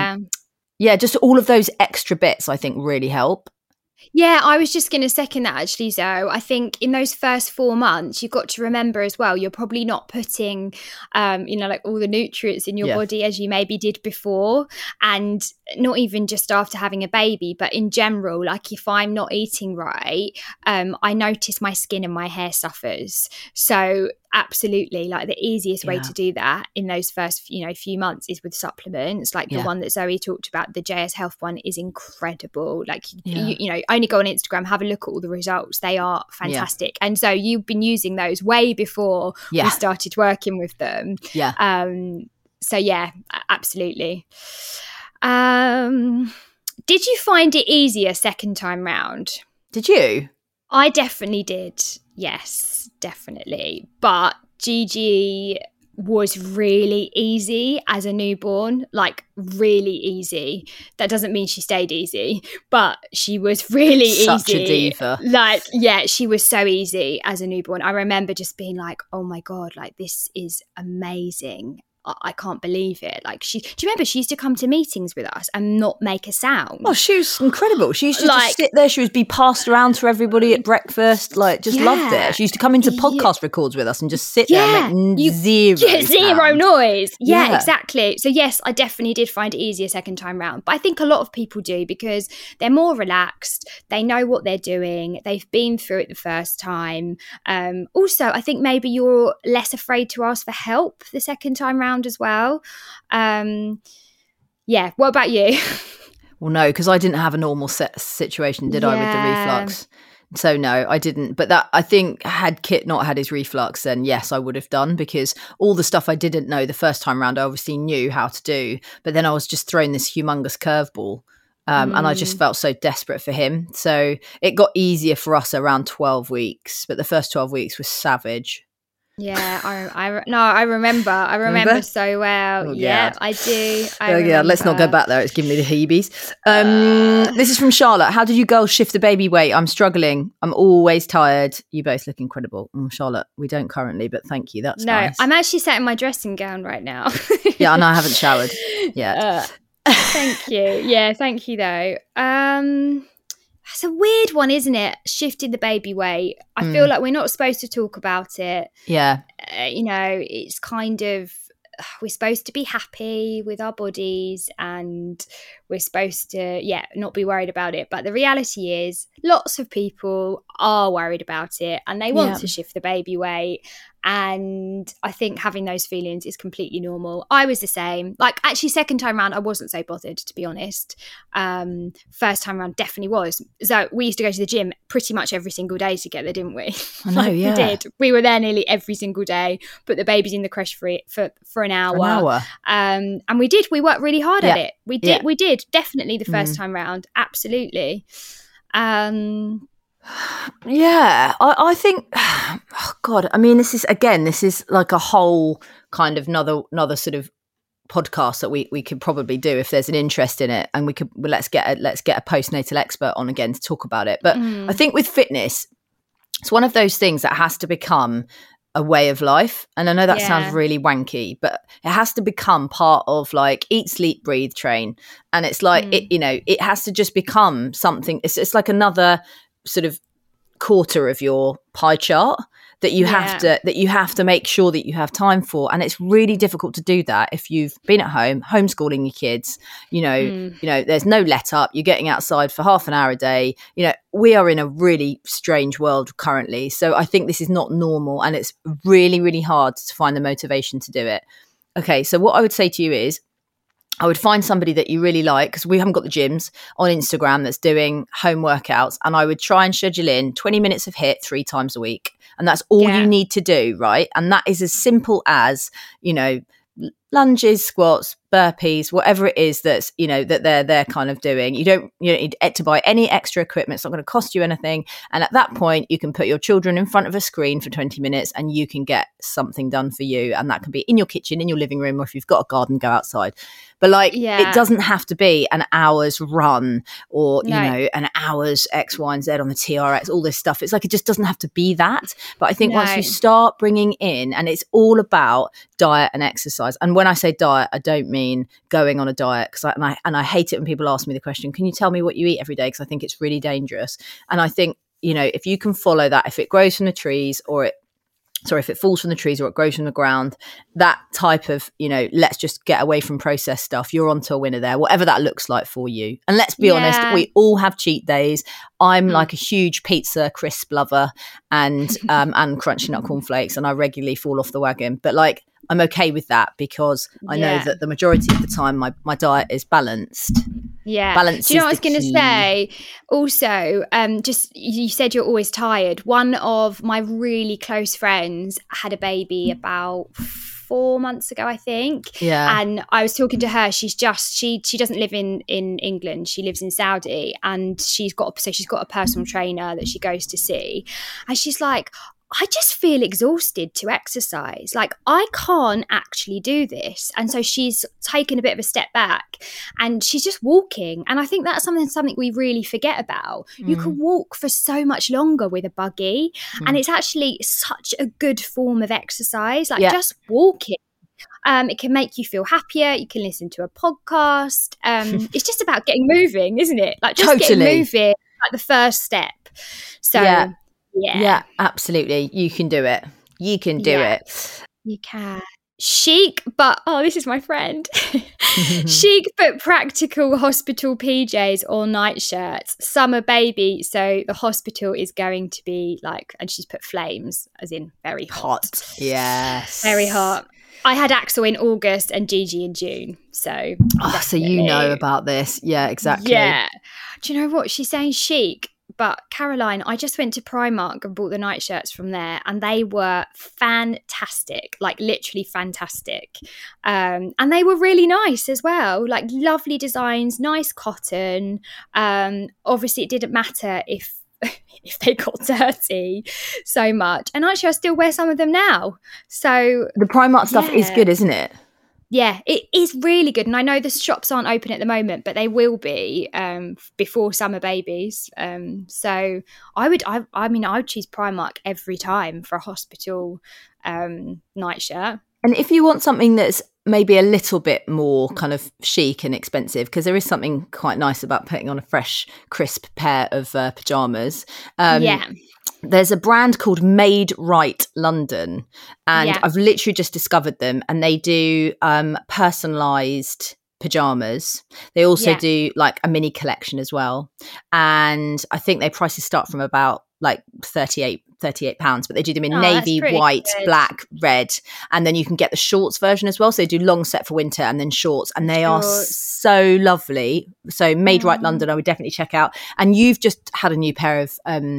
just all of those extra bits I think really help. Yeah, I was just going to second that, actually, Zoe. I think in those first 4 months, you've got to remember as well, you're probably not putting, all the nutrients in your body as you maybe did before. And not even just after having a baby, but in general, if I'm not eating right, I notice my skin and my hair suffers. So absolutely, the easiest way to do that in those first few months is with supplements, the one that Zoe talked about. The JS Health one is incredible. Only go on Instagram, have a look at all the results. They are fantastic. And so you've been using those way before we started working with them. Absolutely. Did you find it easier second time round? Did you? I definitely did. Yes, definitely. But Gigi was really easy as a newborn, really easy. That doesn't mean she stayed easy, but she was really Such easy. Such a diva. She was so easy as a newborn. I remember just being oh my God, this is amazing. I can't believe it. Do you remember she used to come to meetings with us and not make a sound? Oh, she was incredible. She used to just sit there. She would be passed around to everybody at breakfast. Loved it. She used to come into podcast records with us and just sit there and make zero noise. Yeah, exactly. So yes, I definitely did find it easier second time round. But I think a lot of people do because they're more relaxed. They know what they're doing. They've been through it the first time. Also, I think maybe you're less afraid to ask for help the second time round as well. What about you? Well, no, because I didn't have a normal situation, did I, with the reflux? So no, I didn't. But that, I think, had Kit not had his reflux, then yes, I would have done, because all the stuff I didn't know the first time round, I obviously knew how to do. But then I was just thrown this humongous curveball. And I just felt so desperate for him. So it got easier for us around 12 weeks, but the first 12 weeks was savage. Yeah, I remember so well. Oh, yeah, God. I do. Let's not go back there. It's giving me the heebies. This is from Charlotte. How did you girls shift the baby weight? I'm struggling. I'm always tired. You both look incredible. Charlotte, we don't currently, but thank you. That's nice. I'm actually sat in my dressing gown right now. Yeah, and I haven't showered yet. Thank you. Yeah, thank you though. It's a weird one, isn't it? Shifting the baby weight. I feel like we're not supposed to talk about it. Yeah. It's kind of, we're supposed to be happy with our bodies and we're supposed to, not be worried about it. But the reality is lots of people are worried about it and they want to shift the baby weight. And I think having those feelings is completely normal. I was the same. Like, actually, second time round, I wasn't so bothered, to be honest. First time round definitely was. So we used to go to the gym pretty much every single day together, didn't we? I know, yeah. We did. We were there nearly every single day, put the babies in the creche for an hour. And we did. We worked really hard at it. We did. We did. Definitely the first time round. Absolutely. I think, oh God, I mean, this is like a whole kind of another sort of podcast that we could probably do if there's an interest in it, and let's get a postnatal expert on again to talk about it. But I think with fitness, it's one of those things that has to become a way of life. And I know that sounds really wanky, but it has to become part of like eat, sleep, breathe, train. And it's like, it has to just become something. It's like another sort of quarter of your pie chart that you have to make sure that you have time for. And it's really difficult to do that if you've been at home homeschooling your kids. There's no let up, you're getting outside for half an hour a day. We are in a really strange world currently, so I think this is not normal, and it's really, really hard to find the motivation to do it. Okay, so what I would say to you is, I would find somebody that you really like, because we haven't got the gyms on Instagram that's doing home workouts, and I would try and schedule in 20 minutes of HIIT 3 times a week. And that's all you need to do, right? And that is as simple as, lunges, squats, burpees, whatever it is that's, that they're kind of doing. You don't need to buy any extra equipment. It's not going to cost you anything. And at that point, you can put your children in front of a screen for 20 minutes and you can get something done for you. And that can be in your kitchen, in your living room, or if you've got a garden, go outside. But it doesn't have to be an hour's run or, an hour's X, Y, and Z on the TRX, all this stuff. It's like, it just doesn't have to be that. But I think once you start bringing in, and it's all about diet and exercise. And when I say diet, I don't mean going on a diet, because I hate it when people ask me the question, can you tell me what you eat every day? Because I think it's really dangerous. And I think, if you can follow that, if it grows from the trees if it falls from the trees or it grows from the ground, that type of, let's just get away from processed stuff, you're onto a winner there, whatever that looks like for you. And let's be honest, we all have cheat days. I'm like a huge pizza crisp lover and crunchy nut cornflakes, and I regularly fall off the wagon. But I'm okay with that, because I know that the majority of the time my diet is balanced. Yeah. Balance. Do you know what I was going to say? Also, just you said you're always tired. One of my really close friends had a baby about 4 months ago, I think. Yeah. And I was talking to her. She doesn't live in England. She lives in Saudi, and she's got a personal trainer that she goes to see. And she's like, I just feel exhausted to exercise. Like, I can't actually do this. And so she's taken a bit of a step back and she's just walking. And I think that's something we really forget about. You can walk for so much longer with a buggy. And it's actually such a good form of exercise. Just walking. It can make you feel happier. You can listen to a podcast. It's just about getting moving, isn't it? Getting moving, like the first step. So yeah, absolutely. You can do it. You can do it. You can. Chic, but this is my friend. Chic but practical hospital PJs or night shirts. Summer baby, so the hospital is going to be and she's put flames, as in very hot. Yes. Very hot. I had Axel in August and Gigi in June. So so you know about this. Yeah, exactly. Yeah. Do you know what? She's saying chic, but Caroline, I just went to Primark and bought the nightshirts from there, and they were fantastic, like literally fantastic. And they were really nice as well, like lovely designs, nice cotton. Obviously it didn't matter if they got dirty so much. And actually I still wear some of them now. So the Primark stuff is good, isn't it? Yeah, it is really good. And I know the shops aren't open at the moment, but they will be before summer babies. So I would choose Primark every time for a hospital nightshirt. And if you want something that's maybe a little bit more kind of chic and expensive, because there is something quite nice about putting on a fresh, crisp pair of pyjamas. There's a brand called Made Right London, and I've literally just discovered them, and they do personalised pyjamas. They also do like a mini collection as well. And I think their prices start from about like £38, but they do them in navy, white, black, red, and then you can get the shorts version as well. So they do long set for winter and then shorts, and they are so lovely. So Made Right London, I would definitely check out. And you've just had a new pair of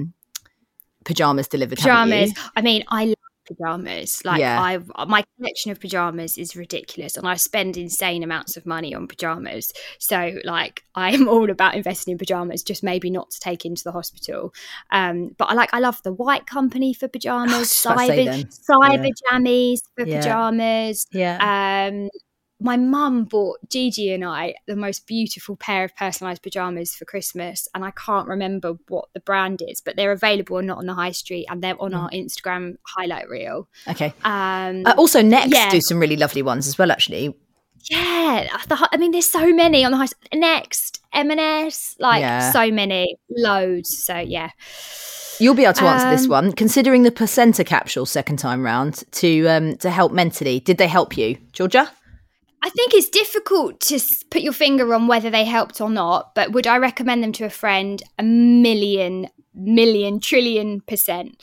pyjamas delivered. Pajamas. I mean, I love pajamas. Like my collection of pajamas is ridiculous, and I spend insane amounts of money on pajamas. So like I'm all about investing in pajamas, just maybe not to take into the hospital. But I love the White Company for pajamas, Cyber Jammies for pajamas. My mum bought Gigi and I the most beautiful pair of personalised pyjamas for Christmas, and I can't remember what the brand is, but they're available not on the high street, and they're on our Instagram highlight reel. Okay. Also, Next do some really lovely ones as well, actually. Yeah, I mean, there's so many on the high street. Next, M&S, so many, loads. So yeah. You'll be able to answer this one. Considering the placenta capsule second time round to help mentally, did they help you, Georgia? I think it's difficult to put your finger on whether they helped or not, but would I recommend them to a friend? A million, trillion percent.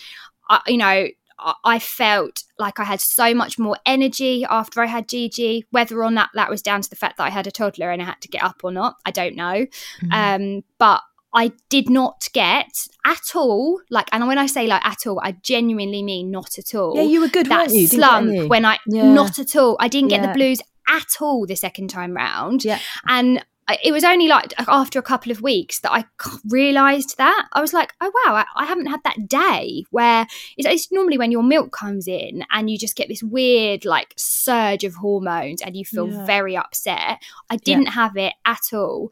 I felt like I had so much more energy after I had Gigi, whether or not that was down to the fact that I had a toddler and I had to get up or not, I don't know. But I did not get at all, and when I say at all, I genuinely mean not at all. Yeah, you were good, weren't you? Slump when not at all. I didn't get the blues at all the second time round. Yeah. And it was only after a couple of weeks that I realised that. I was like, oh wow, I haven't had that day where it's normally when your milk comes in and you just get this weird surge of hormones and you feel very upset. I didn't have it at all.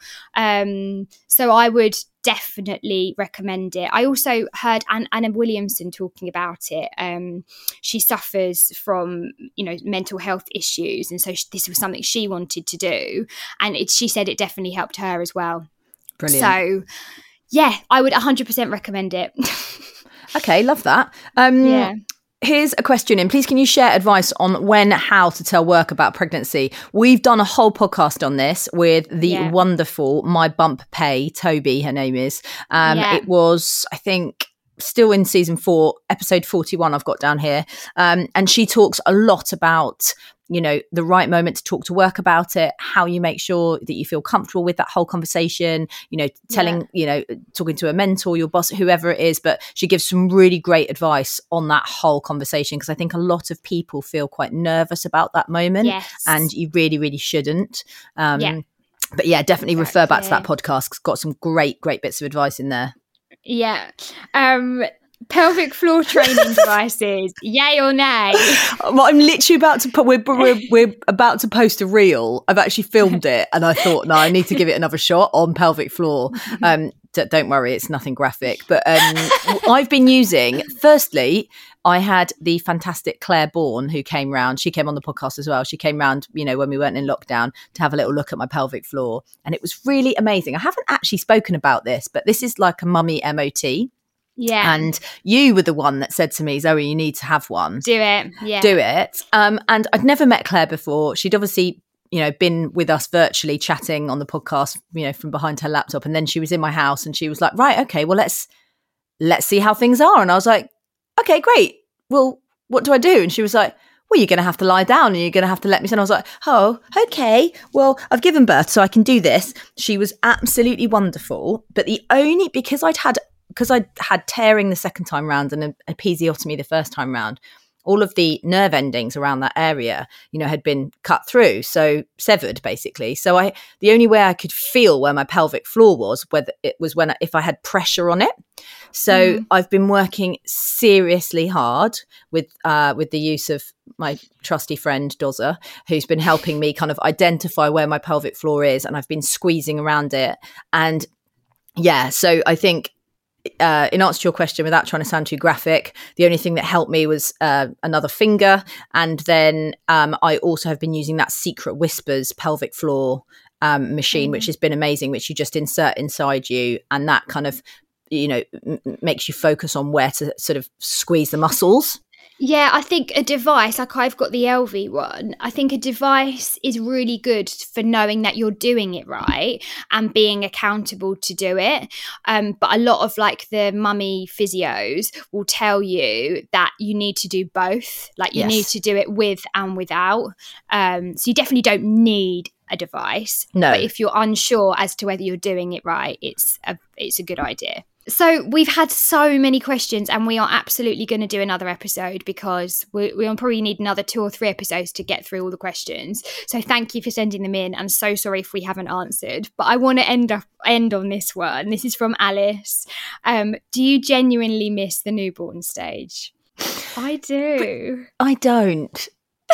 So I would definitely recommend it. I also heard Anna Williamson talking about it. She suffers from mental health issues, and so this was something she wanted to do, and she said it definitely helped her as well. Brilliant. So yeah, I would 100% recommend it. Okay, love that. Here's a question in. Please, can you share advice on how to tell work about pregnancy? We've done a whole podcast on this with the wonderful My Bump Pay, Toby, her name is. It was, I think, still in season 4, episode 41 I've got down here. And she talks a lot about, the right moment to talk to work about it, how you make sure that you feel comfortable with that whole conversation, telling, talking to a mentor, your boss, whoever it is. But she gives some really great advice on that whole conversation, because I think a lot of people feel quite nervous about that moment, and you really, really shouldn't. But yeah, definitely refer back to that podcast. It's got some great bits of advice in there. Yeah. Pelvic floor training devices, yay or nay? Well, I'm literally about to put. We're about to post a reel. I've actually filmed it, and I thought, no, I need to give it another shot on pelvic floor. Don't worry, it's nothing graphic. But I've been using. Firstly, I had the fantastic Claire Bourne who came round. She came on the podcast as well. She came round, when we weren't in lockdown, to have a little look at my pelvic floor, and it was really amazing. I haven't actually spoken about this, but this is like a mummy MOT. Yeah. And you were the one that said to me, Zoe, you need to have one. Do it. Yeah. Do it. And I'd never met Claire before. She'd obviously, been with us virtually chatting on the podcast, from behind her laptop. And then she was in my house and she was like, right, okay, well, let's see how things are. And I was like, okay, great. Well, what do I do? And she was like, well, you're going to have to lie down and you're going to have to let me sit. And I was like, oh, okay. Well, I've given birth, so I can do this. She was absolutely wonderful. But because I'd had because I had tearing the second time round and an episiotomy the first time round, all of the nerve endings around that area, had been cut through, so severed basically. So the only way I could feel where my pelvic floor was, whether it was if I had pressure on it. So I've been working seriously hard with the use of my trusty friend Doza, who's been helping me kind of identify where my pelvic floor is, and I've been squeezing around it. And yeah, so I think, in answer to your question, without trying to sound too graphic, the only thing that helped me was another finger. And then I also have been using that Secret Whispers pelvic floor machine, which has been amazing, which you just insert inside you. And that kind of, makes you focus on where to sort of squeeze the muscles. Yeah, I think a device, like I've got the Elvie one, I think a device is really good for knowing that you're doing it right and being accountable to do it. But a lot of like the mummy physios will tell you that you need to do both. Like you need to do it with and without. So you definitely don't need a device. No. But if you're unsure as to whether you're doing it right, it's a good idea. So we've had so many questions, and we are absolutely going to do another episode because we'll probably need another 2 or 3 episodes to get through all the questions. So thank you for sending them in. I'm so sorry if we haven't answered, but I want to end on this one. This is from Alice. Do you genuinely miss the newborn stage? I do. But I don't.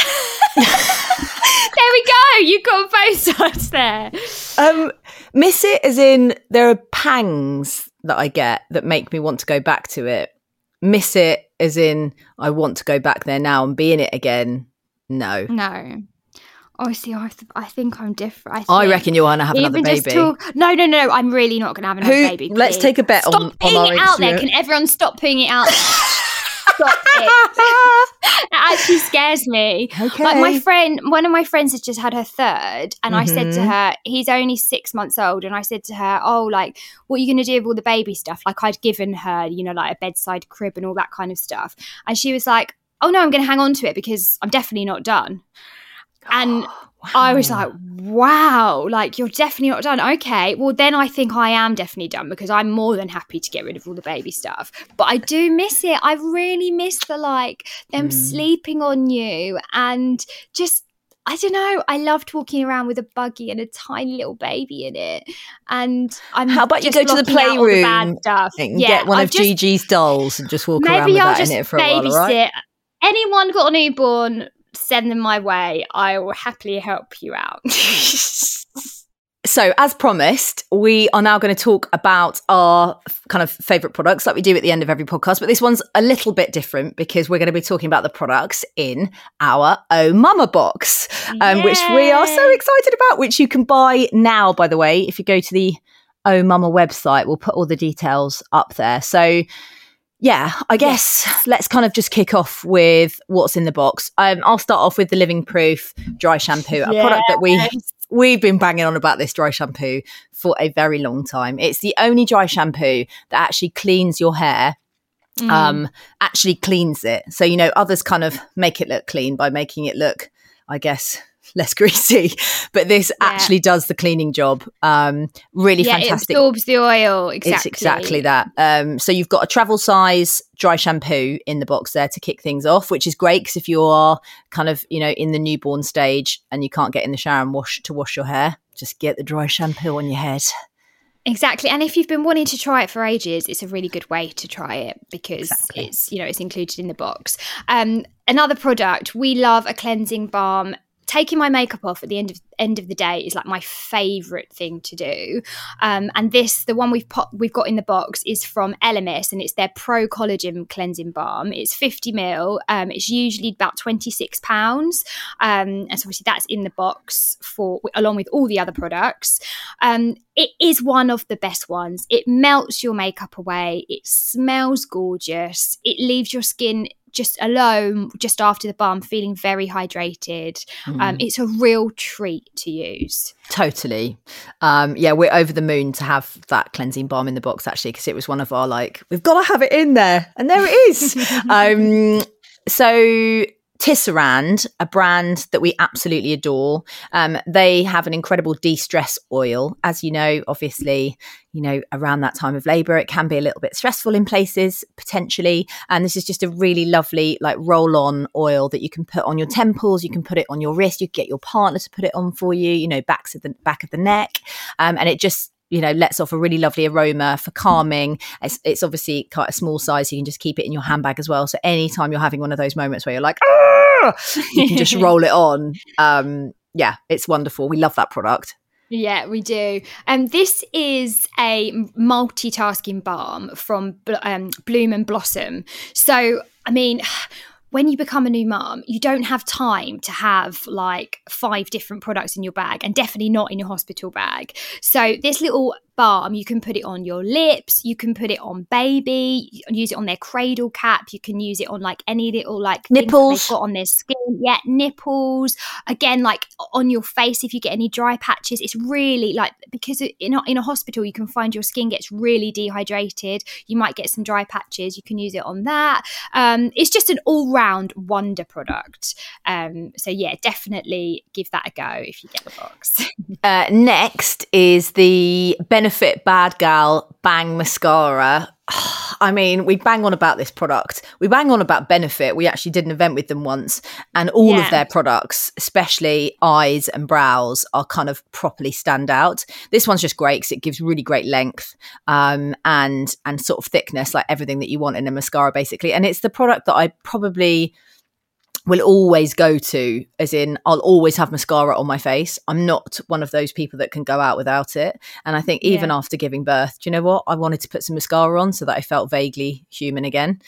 There we go. You got both sides there. Miss it as in there are pangs that I get that make me want to go back to it. Miss it as in I want to go back there now and be in it again. No. Oh, see, I think I'm different. I reckon you're going to have another baby. No. I'm really not going to have another baby. Please. Let's take a bet on our Stop putting it out there. Can everyone stop putting it out there? Stop it. It actually scares me. Okay. Like one of my friends has just had her third, and I said to her, he's only 6 months old, and I said to her, oh, like, what are you going to do with all the baby stuff? Like I'd given her, like a bedside crib and all that kind of stuff. And she was like, oh no, I'm going to hang on to it because I'm definitely not done. And wow. I was like, wow, like you're definitely not done. Okay, well then I think I am definitely done because I'm more than happy to get rid of all the baby stuff. But I do miss it. I really miss them sleeping on you and just, I don't know. I loved walking around with a buggy and a tiny little baby in it. And how about you go to the playroom and get one of Gigi's dolls and just walk around with that in it for a while, all right? Anyone got a newborn, send them my way. I will happily help you out. So, as promised, we are now going to talk about our kind of favourite products like we do at the end of every podcast. But this one's a little bit different because we're going to be talking about the products in our Oh Mama box, which we are so excited about, which you can buy now, by the way. If you go to the Oh Mama website, we'll put all the details up there. So, yeah, I guess let's kind of just kick off with what's in the box. I'll start off with the Living Proof dry shampoo, a product that we've been banging on about this dry shampoo for a very long time. It's the only dry shampoo that actually cleans your hair, actually cleans it. So, others kind of make it look clean by making it look, I guess, less greasy, but this actually does the cleaning job. Really fantastic. It absorbs the oil. Exactly. It's exactly that. So you've got a travel size dry shampoo in the box there to kick things off, which is great because if you are kind of, in the newborn stage and you can't get in the shower and wash your hair, just get the dry shampoo on your head. Exactly. And if you've been wanting to try it for ages, it's a really good way to try it because it's included in the box. Another product, we love a cleansing balm. Taking my makeup off at the end of the day is like my favourite thing to do. And the one we've got in the box is from Elemis, and it's their Pro Collagen Cleansing Balm. It's 50ml. It's usually about £26. And so obviously that's in the box along with all the other products. It is one of the best ones. It melts your makeup away. It smells gorgeous. It leaves your skin just alone just after the balm feeling very hydrated. It's a real treat to use. Totally. We're over the moon to have that cleansing balm in the box actually, because it was one of our we've got to have it in there, and there it is. So Tisserand, a brand that we absolutely adore. They have an incredible de-stress oil. As you know, obviously, around that time of labour, it can be a little bit stressful in places, potentially. And this is just a really lovely, like, roll-on oil that you can put on your temples. You can put it on your wrist. You can get your partner to put it on for you, back of the neck. And it just, lets off a really lovely aroma for calming. It's obviously quite a small size, so you can just keep it in your handbag as well. So anytime you're having one of those moments where you're like, you can just roll it on. It's wonderful. We love that product. Yeah, we do. This is a multitasking balm from Bloom and Blossom. So, I mean, when you become a new mum, you don't have time to have like 5 different products in your bag, and definitely not in your hospital bag. So this little balm, you can put it on your lips, you can put it on baby, use it on their cradle cap, you can use it on like any little like nipples they've got on their skin. Yeah, nipples. Again, like on your face if you get any dry patches. It's really like, because in a hospital you can find your skin gets really dehydrated, you might get some dry patches, you can use it on that. It's just an all-round wonder product. So yeah, definitely give that a go if you get the box. Next is the Benefit Bad Gal Bang Mascara. I mean, we bang on about this product. We bang on about Benefit. We actually did an event with them once, and all of their products, especially eyes and brows, are kind of properly stand out. This one's just great because it gives really great length and sort of thickness, like everything that you want in a mascara, basically. And it's the product that I probably will always go to, as in I'll always have mascara on my face. I'm not one of those people that can go out without it. And I think even after giving birth, do you know what? I wanted to put some mascara on so that I felt vaguely human again.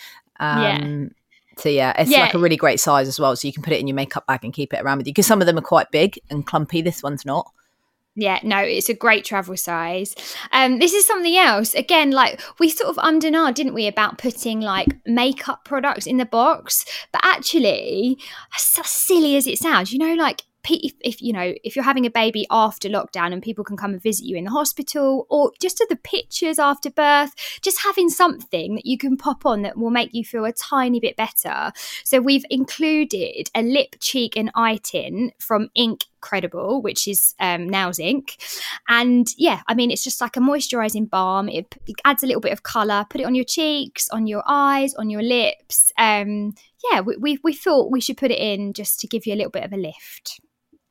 So it's like a really great size as well. So you can put it in your makeup bag and keep it around with you, because some of them are quite big and clumpy. This one's not. Yeah, no, it's a great travel size. This is something else. Again, like we sort of undenied, didn't we, about putting like makeup products in the box. But actually, as silly as it sounds, like if you're having a baby after lockdown and people can come and visit you in the hospital, or just at the pictures after birth, just having something that you can pop on that will make you feel a tiny bit better. So we've included a lip, cheek and eye tint from Incredible, which is Nails Inc. And it's just like a moisturising balm. It adds a little bit of colour. Put it on your cheeks, on your eyes, on your lips. We thought we should put it in just to give you a little bit of a lift.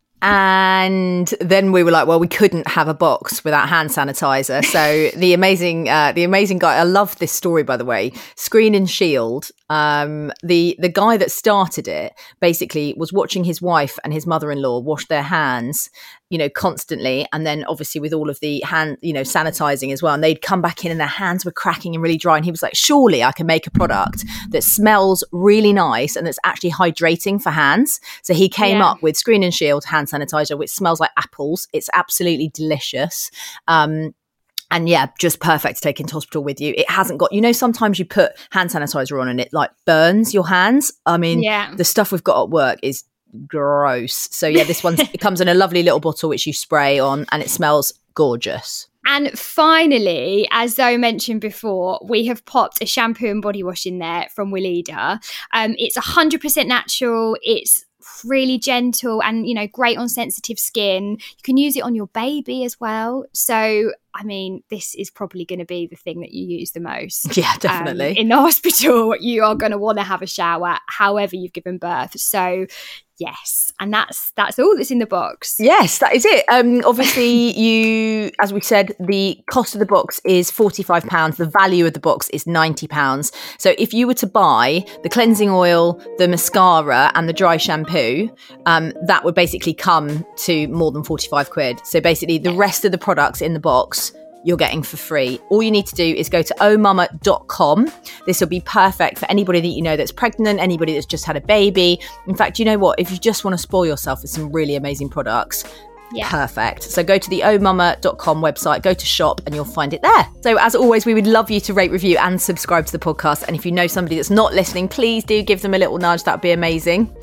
And then we were like, well, we couldn't have a box without hand sanitizer. So the amazing guy, I love this story, by the way, Screen and Shield. The guy that started it basically was watching his wife and his mother-in-law wash their hands, constantly. And then obviously with all of the hand, sanitizing as well. And they'd come back in and their hands were cracking and really dry. And he was like, surely I can make a product that smells really nice and that's actually hydrating for hands. So he came up with Screen and Shield hand sanitizer, which smells like apples. It's absolutely delicious. And just perfect to take into hospital with you. It hasn't got, sometimes you put hand sanitizer on and it like burns your hands. I mean, the stuff we've got at work is gross. So this one, it comes in a lovely little bottle which you spray on and it smells gorgeous. And finally, as Zoe mentioned before, we have popped a shampoo and body wash in there from Weleda. It's 100% natural. It's really gentle and great on sensitive skin. You can use it on your baby as well. So this is probably going to be the thing that you use the most. Yeah, definitely. In the hospital, you are going to want to have a shower however you've given birth. So yes, and that's all that's in the box. Yes, that is it. Obviously, as we said, the cost of the box is £45. The value of the box is £90. So if you were to buy the cleansing oil, the mascara and the dry shampoo, that would basically come to more than 45 quid. So basically the rest of the products in the box you're getting for free. All you need to do is go to omama.com. This will be perfect for anybody that that's pregnant, anybody that's just had a baby. In fact, you know what? If you just want to spoil yourself with some really amazing products, perfect. So go to the omama.com website, go to shop and you'll find it there. So as always, we would love you to rate, review and subscribe to the podcast. And if you know somebody that's not listening, please do give them a little nudge. That'd be amazing.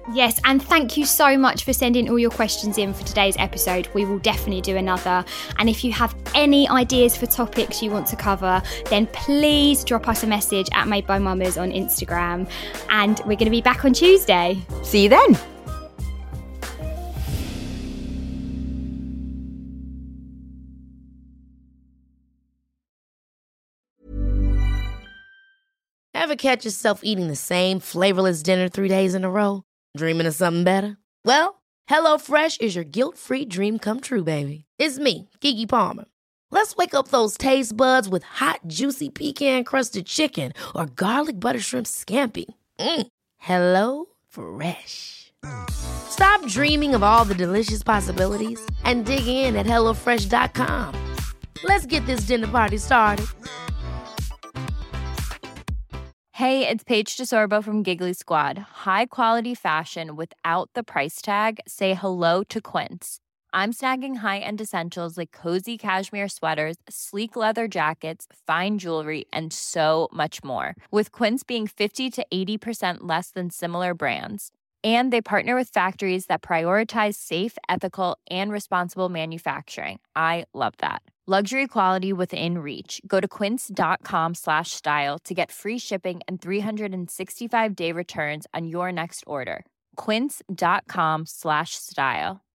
Yes, and thank you so much for sending all your questions in for today's episode. We will definitely do another. And if you have any ideas for topics you want to cover, then please drop us a message at Made by Mamas on Instagram. And we're going to be back on Tuesday. See you then. Ever catch yourself eating the same flavorless dinner 3 days in a row? Dreaming of something better? Well, HelloFresh is your guilt-free dream come true, baby. It's me, Keke Palmer. Let's wake up those taste buds with hot, juicy pecan-crusted chicken or garlic butter shrimp scampi. Hello Fresh. Stop dreaming of all the delicious possibilities and dig in at HelloFresh.com. Let's get this dinner party started. Hey, it's Paige DeSorbo from Giggly Squad. High quality fashion without the price tag. Say hello to Quince. I'm snagging high-end essentials like cozy cashmere sweaters, sleek leather jackets, fine jewelry, and so much more. With Quince being 50 to 80% less than similar brands. And they partner with factories that prioritize safe, ethical, and responsible manufacturing. I love that. Luxury quality within reach. Go to quince.com/style to get free shipping and 365-day returns on your next order. Quince.com/style.